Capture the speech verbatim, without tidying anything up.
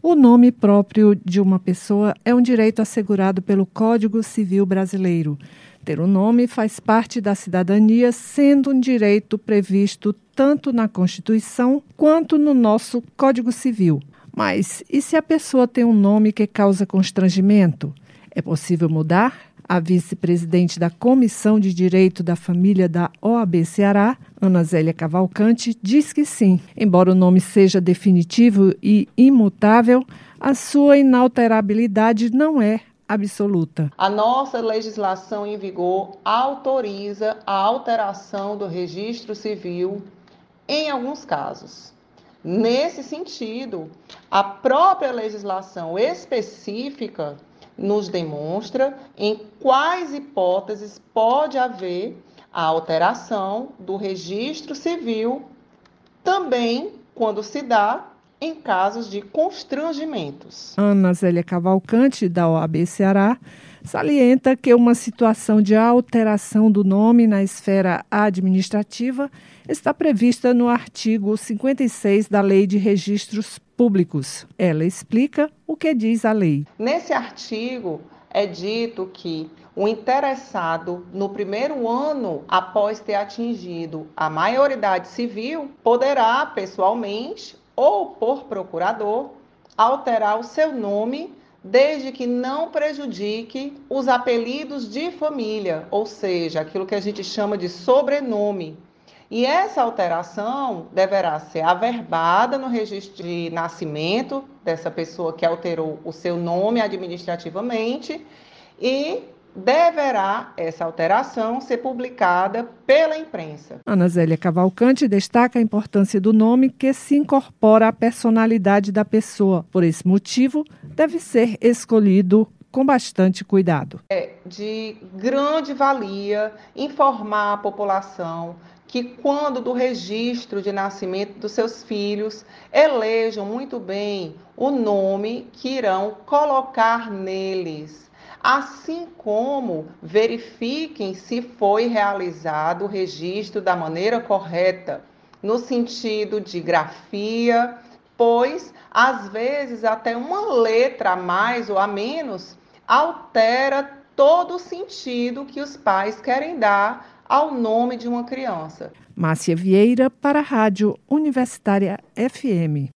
O nome próprio de uma pessoa é um direito assegurado pelo Código Civil Brasileiro. Ter um nome faz parte da cidadania, sendo um direito previsto tanto na Constituição quanto no nosso Código Civil. Mas e se a pessoa tem um nome que causa constrangimento? É possível mudar? A vice-presidente da Comissão de Direito da Família da O A B Ceará, Ana Zélia Cavalcante, diz que sim. Embora o nome seja definitivo e imutável, a sua inalterabilidade não é absoluta. A nossa legislação em vigor autoriza a alteração do registro civil em alguns casos. Nesse sentido, a própria legislação específica nos demonstra em quais hipóteses pode haver a alteração do registro civil, também quando se dá em casos de constrangimentos. Ana Zélia Cavalcante, da O A B Ceará, salienta que uma situação de alteração do nome na esfera administrativa está prevista no artigo cinquenta e seis da Lei de Registros Públicos. Ela explica o que diz a lei. Nesse artigo é dito que o interessado, no primeiro ano após ter atingido a maioridade civil, poderá pessoalmente ou por procurador alterar o seu nome, desde que não prejudique os apelidos de família, ou seja, aquilo que a gente chama de sobrenome. E essa alteração deverá ser averbada no registro de nascimento dessa pessoa que alterou o seu nome administrativamente e deverá essa alteração ser publicada pela imprensa. Ana Zélia Cavalcante destaca a importância do nome que se incorpora à personalidade da pessoa. Por esse motivo, deve ser escolhido com bastante cuidado. É de grande valia informar a população que quando do registro de nascimento dos seus filhos, elejam muito bem o nome que irão colocar neles. Assim como verifiquem se foi realizado o registro da maneira correta, no sentido de grafia, pois, às vezes, até uma letra a mais ou a menos altera todo o sentido que os pais querem dar ao nome de uma criança. Márcia Vieira, para a Rádio Universitária F M.